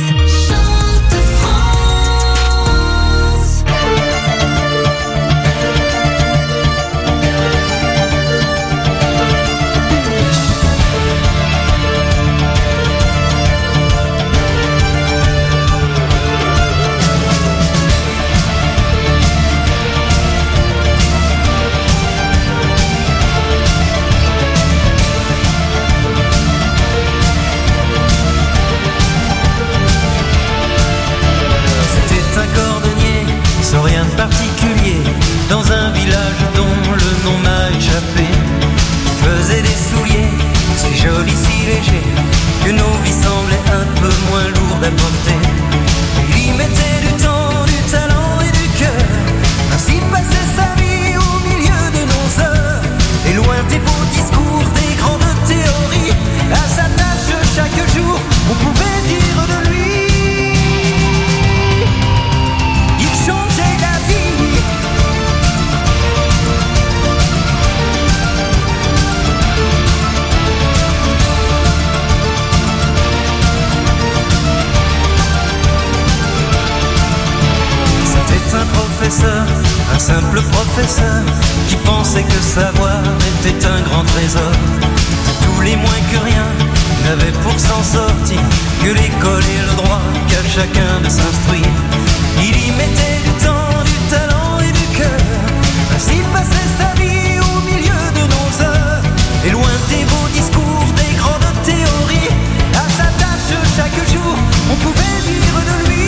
Particulier dans un village dont le nom m'a échappé. Il faisait des souliers si jolis, si légers que nos vies semblaient un peu moins lourdes à porter. Il y mettait du temps, du talent et du cœur. Ainsi passait sa vie au milieu de nos heures. Et loin des beaux discours, des grandes théories, à sa tâche chaque jour, on pouvait dire de lui. Un professeur, un simple professeur qui pensait que savoir était un grand trésor. Tous les moins que rien n'avaient pour s'en sortir que l'école et le droit qu'à chacun de s'instruire. Il y mettait du temps, du talent et du cœur. Ainsi passait sa vie au milieu de nos heures. Et loin des beaux discours, des grandes théories, à sa tâche chaque jour, on pouvait dire de lui.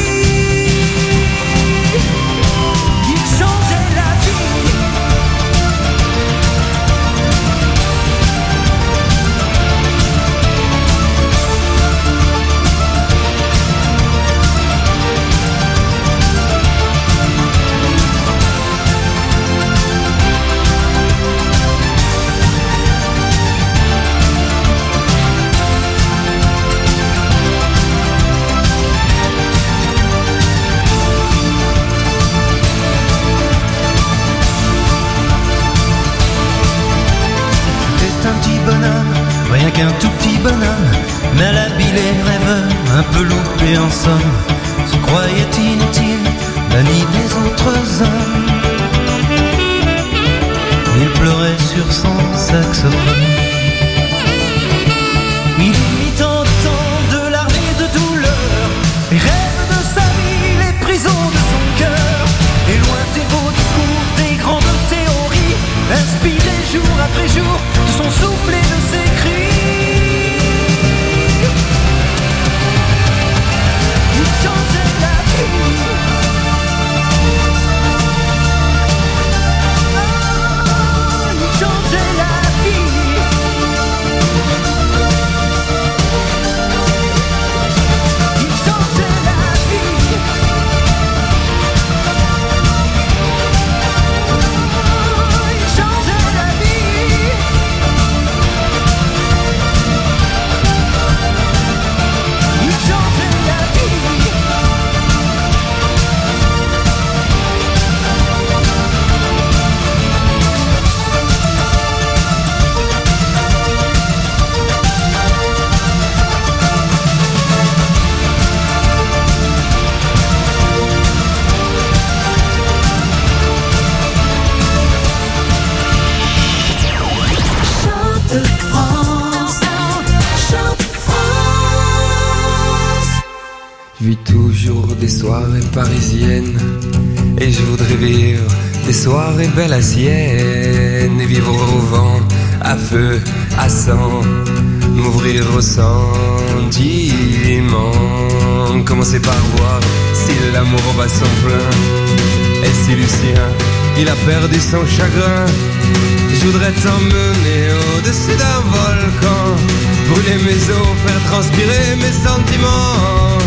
Rien qu'un tout petit bonhomme, mal habillé, rêveur, un peu loupé en somme, se croyait inutile, banni des autres hommes. Il pleurait sur son saxophone. Il mit tant de temps de larmes et de douleur, les rêves de sa vie, les prisons de son cœur. Et loin des beaux discours, des grandes théories, inspiré jour après jour de son souffle et de ses cris. Il changeait la vie. Oh, il changeait la vie. Je vis toujours des soirées parisiennes et je voudrais vivre des soirées belles à sienne et vivre au vent, à feu, à sang, m'ouvrir au sentiment. Commencer par voir si l'amour bat son plein et si Lucien, il a perdu son chagrin. Je voudrais t'emmener au-dessus d'un volcan, brûler mes os, faire transpirer mes sentiments.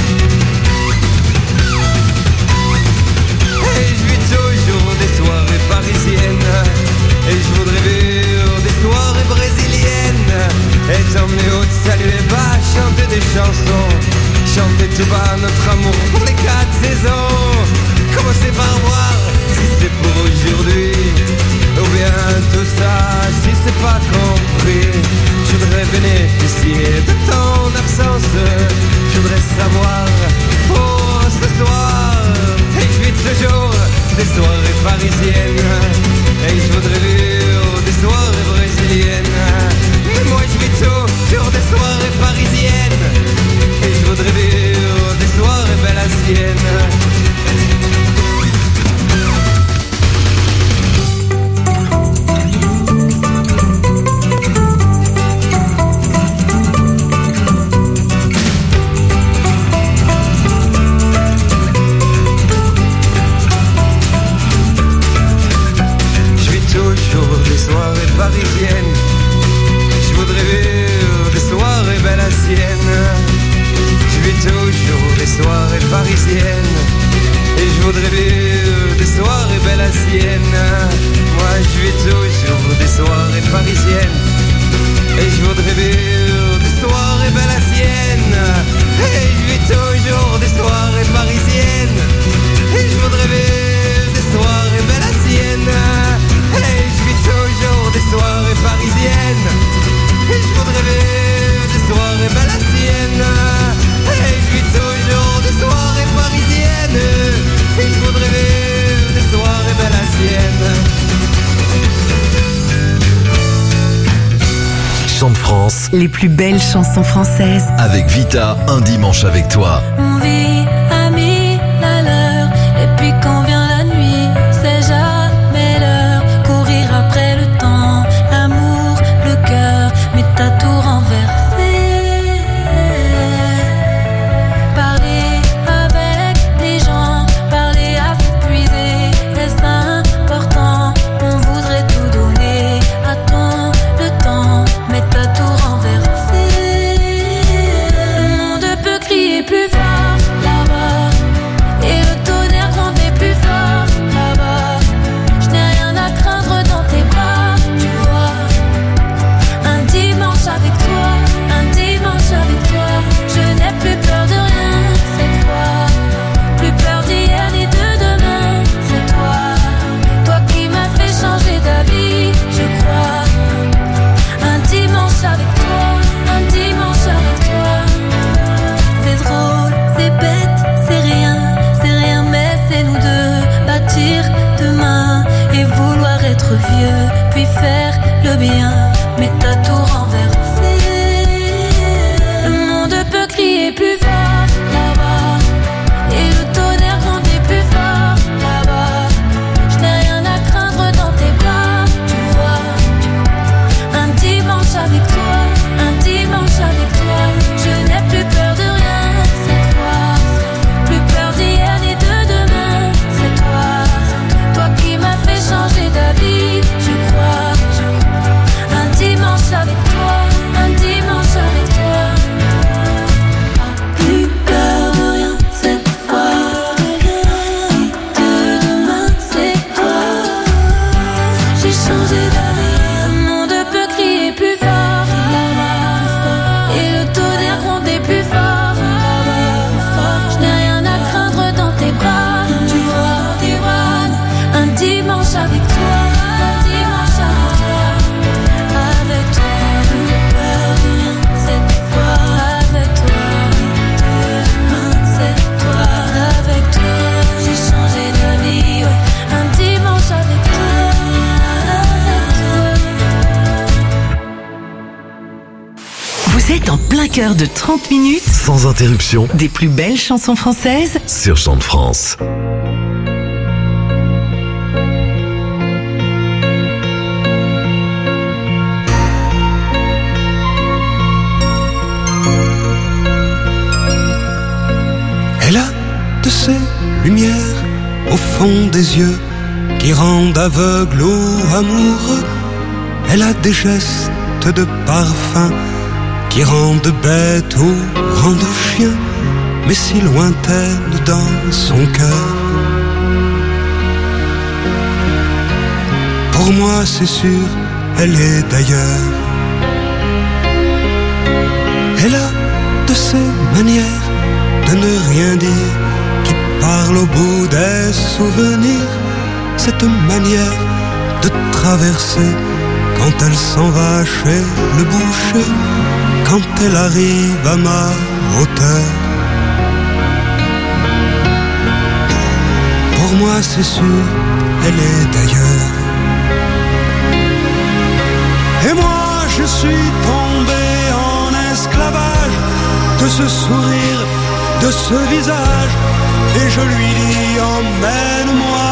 Et je vis toujours des soirées parisiennes et je voudrais vivre des soirées brésiliennes et t'emmener au salut les bas, chanter des chansons, chanter tout bas notre amour pour les quatre saisons. Commencer par voir si c'est pour aujourd'hui ou bien tout ça si c'est pas compris. Je voudrais bénéficier de ton absence, je voudrais savoir pour ce soir. Et je vis toujours des soirées parisiennes et je voudrais vivre des soirées brésiliennes. Mais moi je vis toujours des soirées parisiennes et je voudrais vivre des soirées belles à sienne. Soirées parisiennes, je voudrais vivre des soirées belles à sienne. Je vis toujours des soirées parisiennes et je voudrais vivre des soirées belles à sienne. Moi je vis toujours des soirées parisiennes et je voudrais vivre des soirées belles à sienne. Et je vis toujours des soirées parisiennes et je voudrais vivre des soirées belles à sienne. Et je vis toujours des soirées parisiennes et je voudrais vivre des soirées belles à sienne. Et je vis toujours des soirées parisiennes et je voudrais vivre des soirées belles à sienne. Chant de France, Les plus belles chansons françaises. avec Vita, un dimanche avec toi. On vit à mille à l'heure et puis quand vient la nuit, c'est jamais l'heure. Courir après le temps, l'amour, le cœur, mais t'as tout renversé. Parler avec les gens, parler à vous puiser, est important. On voudrait tout donner, attends le temps, mais t'as tout renversé. Le monde peut crier plus fort là-bas et le tonnerre gronder plus fort là-bas. Je n'ai rien à craindre dans tes bras, tu vois. Un dimanche avec toi, un dimanche avec toi. Je n'ai plus peur de rien cette fois. Plus peur d'hier ni de demain, c'est toi. Toi qui m'as fait changer d'avis, je crois. Un dimanche avec toi, un dimanche avec toi. C'est drôle, c'est bête, c'est rien, c'est rien, mais c'est nous deux. Bâtir demain et vouloir être vieux, puis faire le bien, mais t'as tout renversé. Le monde peut crier plus fort là-bas et le tonnerre gronder plus fort là-bas. Je n'ai rien à craindre dans tes bras, tu vois. Un dimanche avec toi, un dimanche avec toi. Je n'ai plus peur de rien cette fois. Plus peur d'hier ni de demain, c'est toi. Toi qui m'as fait changer d'avis, je crois. Un dimanche avec toi. cinq heures de trente minutes. Sans interruption. Des plus belles chansons françaises. Sur Chant de France. Elle a de ces lumières au fond des yeux qui rendent aveugle ou amoureux. Elle a des gestes de parfum qui rendent bête ou rendent chien, mais si lointaine dans son cœur. Pour moi c'est sûr, elle est d'ailleurs. Elle a de ces manières de ne rien dire qui parle au bout des souvenirs. Cette manière de traverser quand elle s'en va chez le boucher, quand elle arrive à ma hauteur. Pour moi c'est sûr, elle est d'ailleurs. Et moi je suis tombé en esclavage de ce sourire, de ce visage, et je lui dis emmène-moi.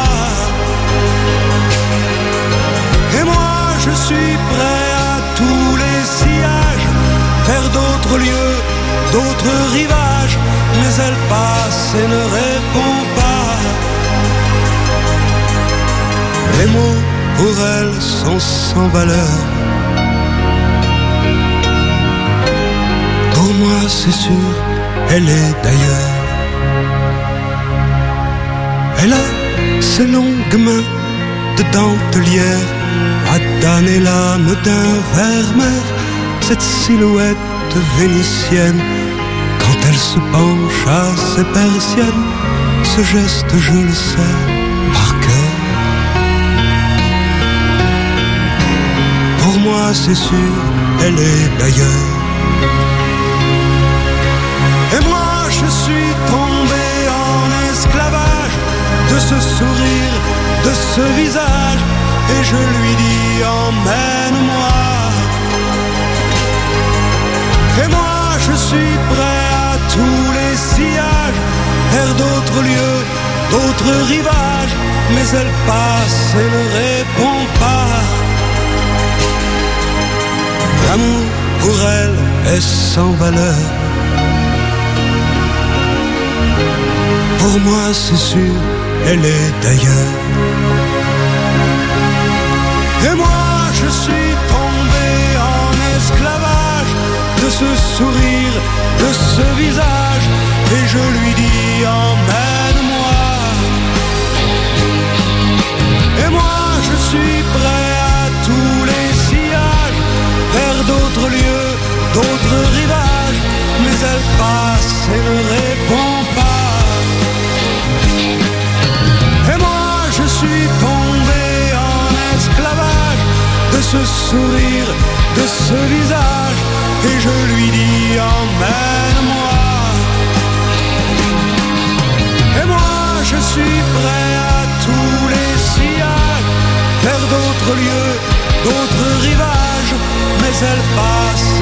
Et moi je suis prêt à tous les sillages, vers d'autres lieux, d'autres rivages, mais elle passe et ne répond pas. Les mots pour elle sont sans valeur. Pour moi c'est sûr, elle est d'ailleurs. Elle a ses longues mains de dentelière à damner l'âme d'un ver-mer. Cette silhouette vénitienne, quand elle se penche à ses persiennes, ce geste je le sais par cœur. Pour moi c'est sûr, elle est d'ailleurs. Et moi je suis tombé en esclavage de ce sourire, de ce visage, et je lui dis emmène-moi. Et moi je suis prêt à tous les sillages, vers d'autres lieux, d'autres rivages, mais elle passe et ne répond pas. L'amour pour elle est sans valeur. Pour moi c'est sûr, elle est d'ailleurs. Et moi je suis tombé en esclavage de ce sourire, de ce visage, et je lui dis emmène-moi. Et moi je suis prêt à tous les sillages, vers d'autres lieux, d'autres rivages, mais elle passe et ne répond pas. Et moi je suis tombé en esclavage de ce sourire, de ce visage, et je lui dis emmène-moi. Et moi je suis prêt à tous les sillages, vers d'autres lieux, d'autres rivages, mais elle passe